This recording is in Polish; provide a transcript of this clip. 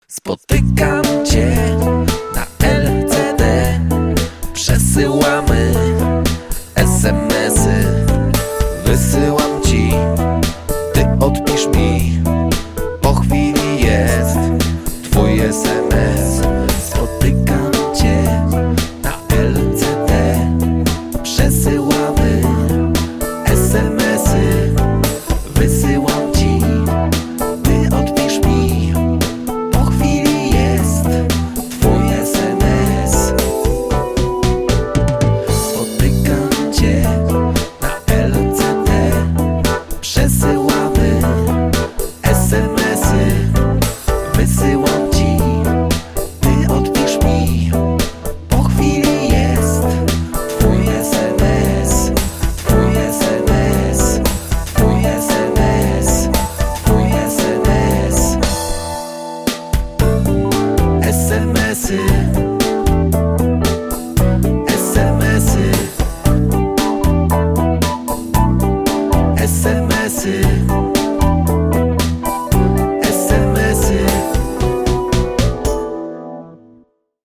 Spotykam cię na LCD, przesyłamy SMS-y, wysyłam ci, ty odpisz mi, po chwili jest twój SMS. Spotykam cię na LCD, przesyłamy SMS-y, wysyłam ci, ty odpisz mi, po chwili jest twój SMS. Spotykam cię na LCD, przesyłamy SMS-y, wysyłam ci, ty odpisz mi, po chwili jest twój SMS. Twój SMS, twój SMS, twój SMS. SMS-y